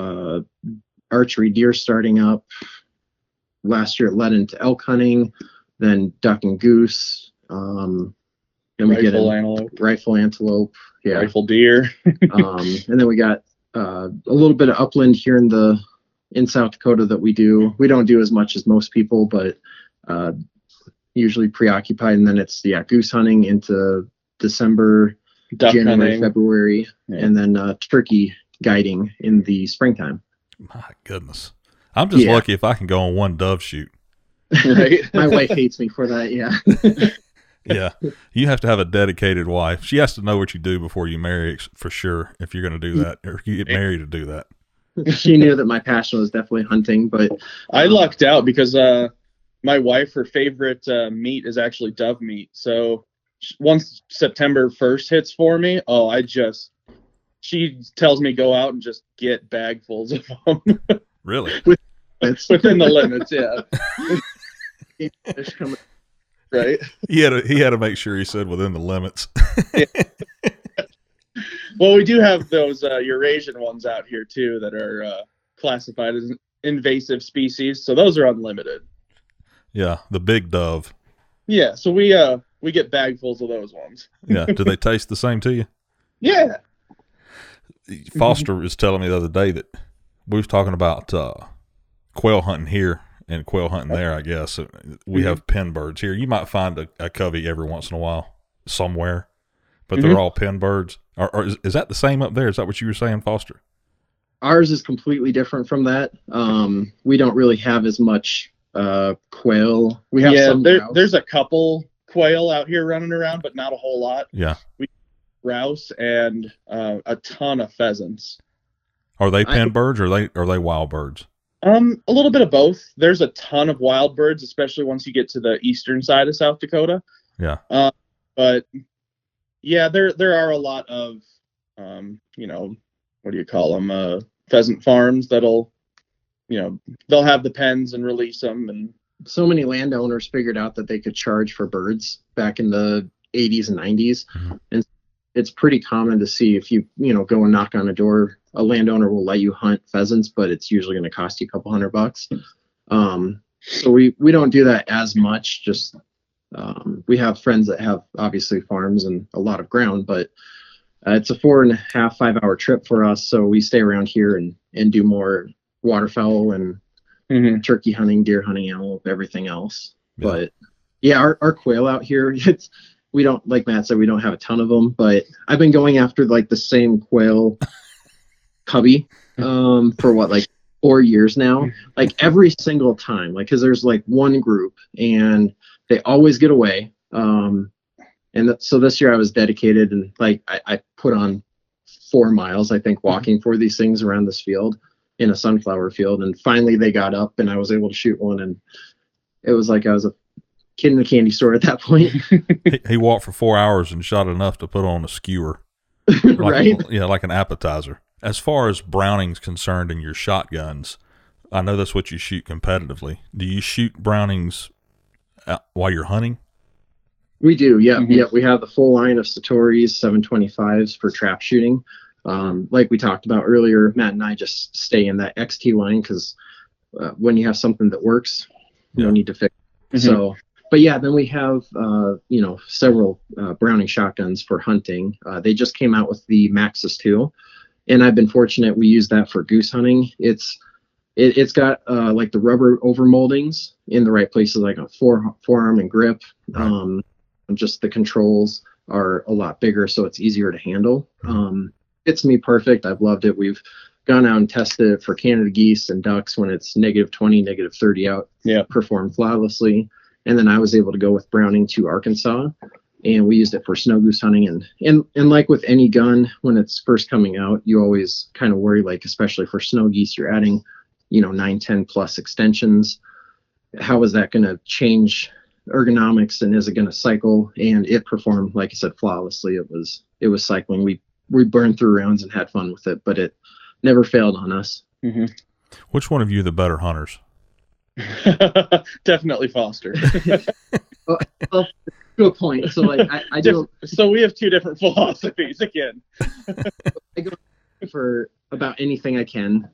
archery deer starting up. Last year it led into elk hunting, then duck and goose. Then we get rifle antelope, yeah, rifle deer, and then we got a little bit of upland here in South Dakota that we do. We don't do as much as most people, but usually preoccupied. And then it's goose hunting into December, duck January, hunting. February, yeah. And then turkey guiding in the springtime. My goodness, I'm just lucky if I can go on one dove shoot. Right. My wife hates me for that. Yeah. Yeah, you have to have a dedicated wife. She has to know what you do before you marry, for sure, if you're going to do that, or if you get married to do that. She knew that my passion was definitely hunting, but I lucked out because my wife, her favorite meat is actually dove meat. So once September 1st hits for me, she tells me go out and just get bagfuls of them. Really? Within the limits, yeah. Right. He had to make sure he said within the limits. Yeah. Well, we do have those Eurasian ones out here too that are classified as invasive species, so those are unlimited. Yeah, the big dove. Yeah, so we get bagfuls of those ones. Yeah, do they taste the same to you? Yeah. Foster was telling me the other day that we was talking about quail hunting here and quail hunting there, I guess. We have pen birds here. You might find a covey every once in a while somewhere, but they're all pen birds. Or is that the same up there? Is that what you were saying, Foster? Ours is completely different from that. We don't really have as much quail. We have some there's a couple quail out here running around, but not a whole lot. Yeah. We grouse and a ton of pheasants. Are they pen birds or are they wild birds? A little bit of both. There's a ton of wild birds, especially once you get to the eastern side of South Dakota. Yeah. But yeah, there are a lot of what do you call them? Pheasant farms that'll they'll have the pens and release them. And so many landowners figured out that they could charge for birds back in the 80s and 90s. Mm-hmm. And it's pretty common to see if you go and knock on a door, a landowner will let you hunt pheasants, but it's usually going to cost you a couple $100. So we don't do that as much. Just we have friends that have obviously farms and a lot of ground, but it's a 4.5, 5 hour trip for us. So we stay around here and do more waterfowl and turkey hunting, deer hunting, antelope, everything else. Yeah. But yeah, our quail out here, we don't, like Matt said, we don't have a ton of them, but I've been going after like the same quail cubby for 4 years now, like every single time, like, cause there's like one group and they always get away. So this year I was dedicated and like I put on 4 miles, I think, walking for these things around this field in a sunflower field. And finally they got up and I was able to shoot one. And it was like I was a kid in a candy store at that point. He walked for 4 hours and shot enough to put on a skewer. Right? Like an appetizer. As far as Browning's concerned in your shotguns, I know that's what you shoot competitively. Do you shoot Brownings while you're hunting? We do, yeah. Mm-hmm. Yeah, we have the full line of Satori's 725s for trap shooting. Like we talked about earlier, Matt and I just stay in that XT line because when you have something that works, you don't need to fix it. Mm-hmm. So, but yeah, then we have, several Browning shotguns for hunting. They just came out with the Maxus 2, and I've been fortunate we use that for goose hunting. It's got like the rubber over moldings in the right places, like a forearm and grip. Right. Just the controls are a lot bigger, so it's easier to handle. It's me perfect. I've loved it. We've gone out and tested it for Canada geese and ducks when it's -20, -30 out. Yeah, performed flawlessly. And then I was able to go with Browning to Arkansas, and we used it for snow goose hunting. And like with any gun, when it's first coming out, you always kind of worry, like especially for snow geese, you're adding 9, 10 plus extensions. How is that going to change ergonomics, and is it going to cycle? And it performed, like I said, flawlessly. It was cycling. We burned through rounds and had fun with it, but it never failed on us. Mm-hmm. Which one of you are the better hunters? Definitely Foster. Well, good point. So like I do. So we have two different philosophies again. I go for about anything I can.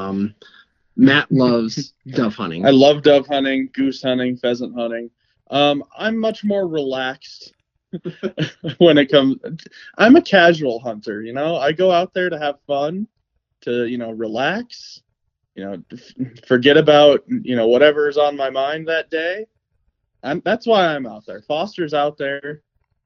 Matt loves dove hunting. I love dove hunting, goose hunting, pheasant hunting. I'm much more relaxed when it comes. I'm a casual hunter, I go out there to have fun, to, relax, forget about, whatever's on my mind that day. That's why I'm out there. Foster's out there.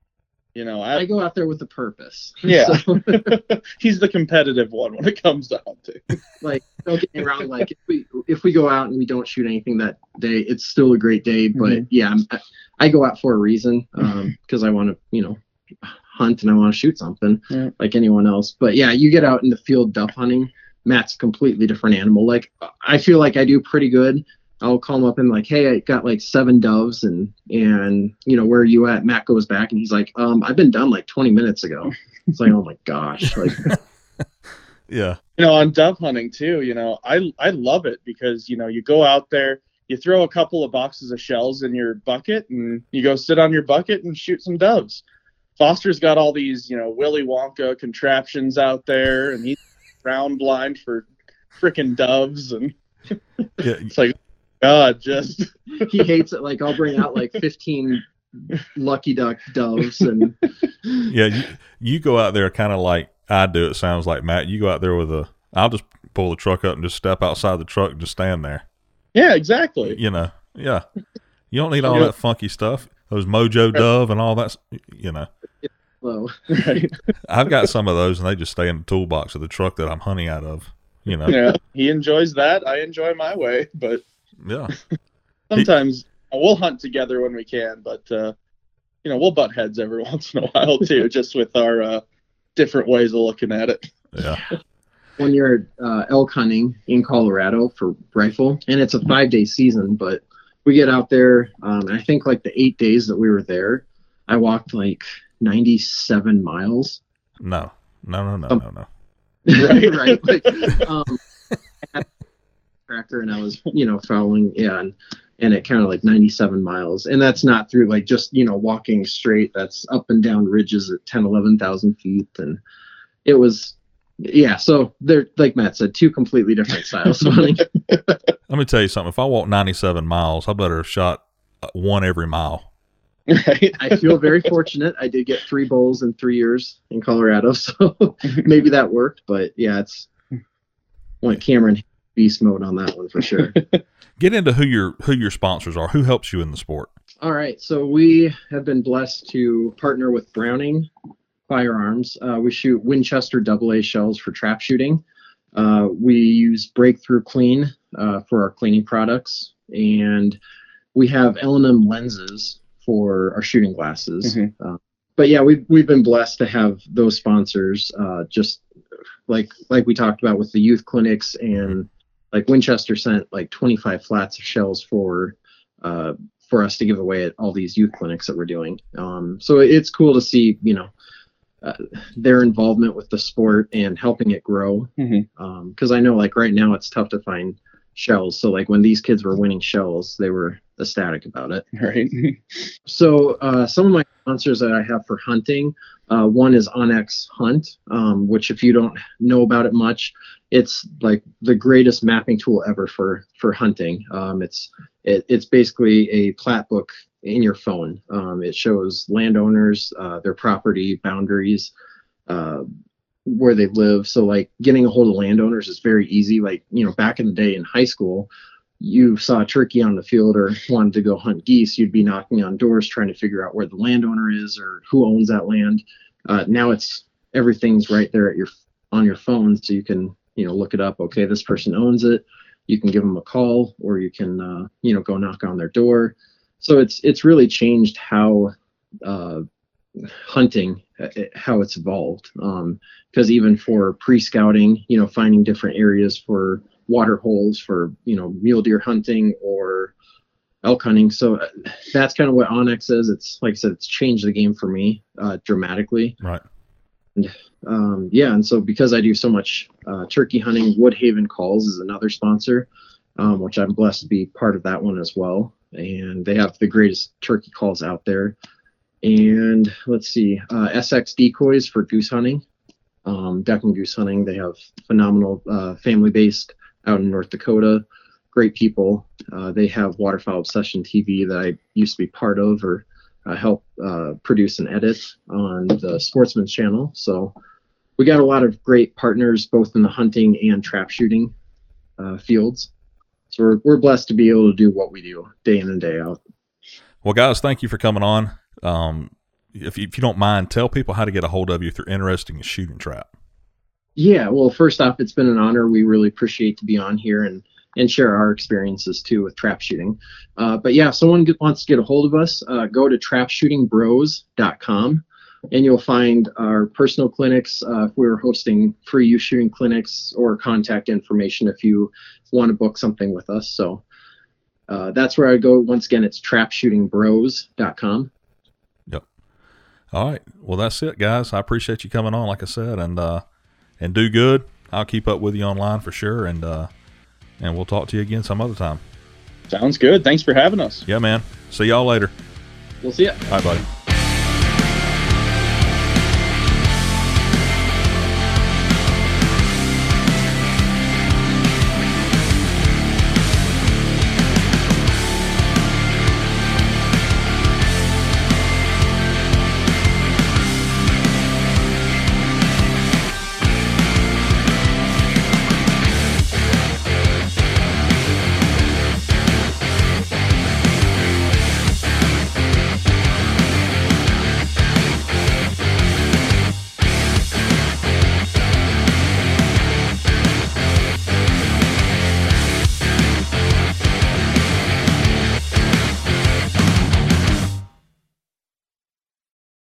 I go out there with a purpose. Yeah. So. He's the competitive one when it comes to hunting. Like, don't get me wrong. Like, if we go out and we don't shoot anything that day, it's still a great day. But yeah, I go out for a reason, because I want to, hunt and I want to shoot something like anyone else. But yeah, you get out in the field dove hunting, Matt's a completely different animal. Like, I feel like I do pretty good I'll call him up and like, hey, I got like 7 doves and where are you at? Matt goes back and he's like, I've been done like 20 minutes ago. It's like, oh my gosh. Like, yeah. On dove hunting too, I love it because, you go out there, you throw a couple of boxes of shells in your bucket and you go sit on your bucket and shoot some doves. Foster's got all these, Willy Wonka contraptions out there and he's round blind for freaking doves. And it's like, God, just he hates it. Like I'll bring out like 15 lucky duck doves and you go out there kind of like I do. It sounds like Matt. You go out there I'll just pull the truck up and just step outside the truck and just stand there. Yeah, exactly. Yeah. You don't need all that funky stuff. Those Mojo Dove and all that. Hello. Right. I've got some of those, and they just stay in the toolbox of the truck that I'm hunting out of. Yeah, he enjoys that. I enjoy my way, but. Yeah. Sometimes we'll hunt together when we can, but we'll butt heads every once in a while too, just with our different ways of looking at it. Yeah. When you're elk hunting in Colorado for rifle, and it's a 5-day season, but we get out there, and I think like the 8 days that we were there, I walked like 97 miles. No. Right. Like, I had a tractor and I was, following, and it counted like 97 miles. And that's not through like just, walking straight. That's up and down ridges at 10, 11,000 feet. And it was, so they're, like Matt said, 2 completely different styles of hunting. Let me tell you something. If I walk 97 miles, I better have shot 1 every mile. Right. I feel very fortunate. I did get 3 bulls in 3 years in Colorado, so maybe that worked. But it's want Cameron beast mode on that one for sure. Get into who your sponsors are. Who helps you in the sport? All right. So we have been blessed to partner with Browning Firearms. We shoot Winchester AA shells for trap shooting. We use Breakthrough Clean for our cleaning products, and we have L&M lenses for our shooting glasses. Mm-hmm. But we've been blessed to have those sponsors, just like we talked about with the youth clinics, and like Winchester sent like 25 flats of shells for us to give away at all these youth clinics that we're doing. So it's cool to see, their involvement with the sport and helping it grow. Mm-hmm. 'Cause I know like right now it's tough to find shells. So like when these kids were winning shells, they were ecstatic about it. Right. So some of my sponsors that I have for hunting, one is Onyx Hunt, which if you don't know about it much, it's like the greatest mapping tool ever for hunting. It's basically a plat book in your phone. It shows landowners, their property boundaries, where they live. So like getting a hold of landowners is very easy. Like, back in the day in high school, you saw a turkey on the field or wanted to go hunt geese, you'd be knocking on doors trying to figure out where the landowner is or who owns that land. Now everything's right there on your phone, so you can look it up. Okay, this person owns it. You can give them a call, or you can go knock on their door. So it's really changed how hunting, how it's evolved. Because even for pre-scouting, finding different areas for water holes for mule deer hunting or elk hunting. So that's kind of what Onyx is. It's like I said, it's changed the game for me dramatically. Right. And and so because I do so much turkey hunting, Woodhaven Calls is another sponsor, which I'm blessed to be part of that one as well. And they have the greatest turkey calls out there. And let's see, SX Decoys for goose hunting, duck and goose hunting. They have phenomenal family-based out in North Dakota, great people. They have Waterfowl Obsession TV that I used to be part of or help produce and edit on the Sportsman's channel. So we got a lot of great partners both in the hunting and trap shooting fields. So we're blessed to be able to do what we do day in and day out. Well, guys, thank you for coming on. If you don't mind, tell people how to get a hold of you if they're interested in shooting trap. Yeah, well, first off, it's been an honor. We really appreciate to be on here and share our experiences too with trap shooting. But yeah, if someone wants to get a hold of us, go to trapshootingbros.com and you'll find our personal clinics. If we're hosting free youth shooting clinics, or contact information if you want to book something with us. So that's where I go. Once again, it's trapshootingbros.com. Yep. All right. Well, that's it, guys. I appreciate you coming on, like I said, and do good. I'll keep up with you online for sure, and we'll talk to you again some other time. Sounds good. Thanks for having us. Yeah, man. See y'all later. We'll see ya. Bye, buddy.